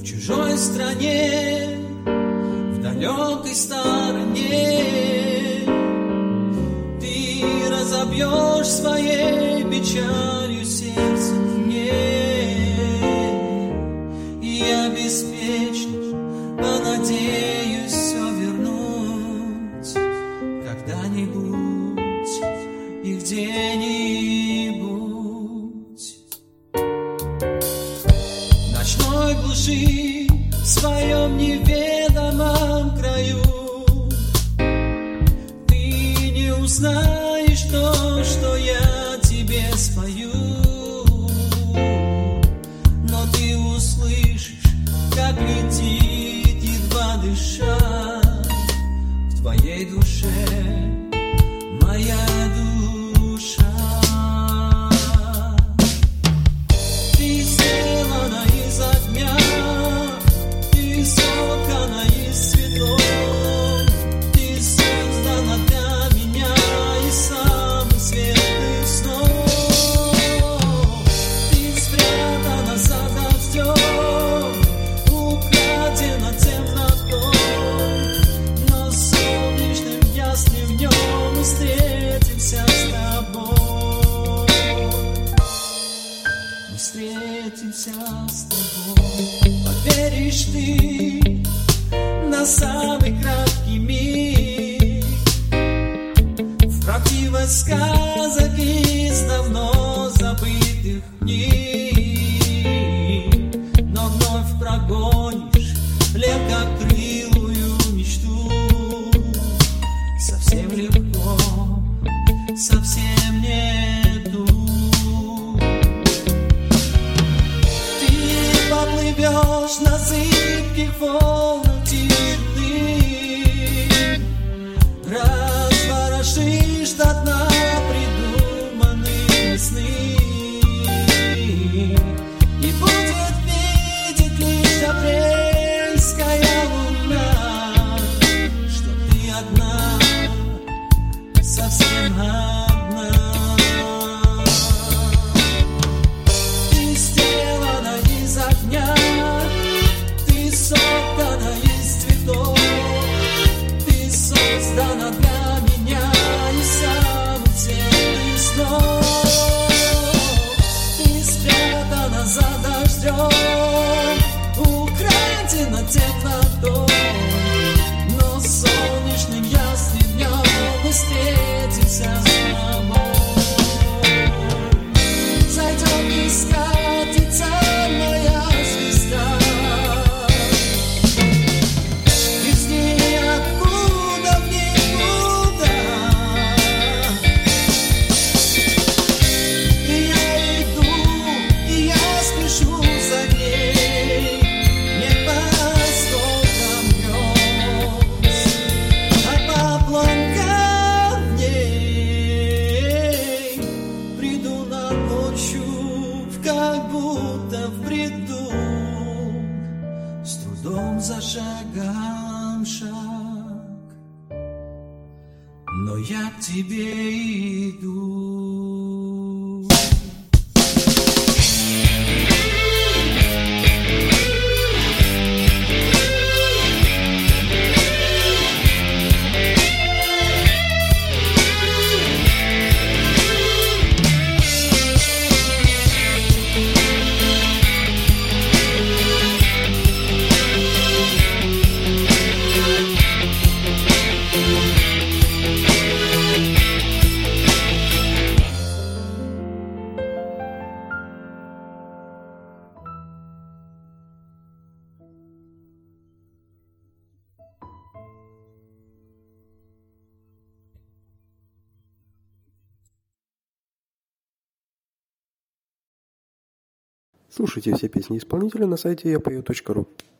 чужой стране, в далекой стороне. Ты разобьешь своей печалью сердце мне, и я беспечно понадеюсь все вернуть когда-нибудь и где-нибудь. В ночной глуши, в своем неведомом краю, ты не узнаешь то, что я тебе спою, но ты услышишь, как летит, едва дыша, к твоей душе моя душа. Ты сделана из огня, ты соткана из цветов, ты создана для меня из самых светлых снов. Ты спрятана за дождем, украдена темнотой, но солнечным ясным днем мы встретимся с тобой. Мы встретимся с тобой. Поверишь ты на самый краткий миг, в правдивость сказок из давно забытых книг, но вновь прогонишь легкокрылую мечту. Совсем легко, совсем нету. Ты поплывешь на зыбких волнах тишины, разворошишь до дна придуманные сны, и будет видеть лишь апрельская луна, что ты одна, совсем одна. Ты сделана из огня, ты соткана из цветов, ты создана для меня из самых светлых снов. Ты спрятана за дождем, украдена темнотой, но солнечным ясным днем мы встретимся с тобой. Зайдет и скатится моя звезда из ниоткуда в никуда, и я иду, и я спешу за ней, не по стокам грез, а по обломкам дней. Приду на ощупь, как будто в бреду, с трудом зашагам шаг, но я к тебе иду. Слушайте все песни исполнителя на сайте yapою.ru.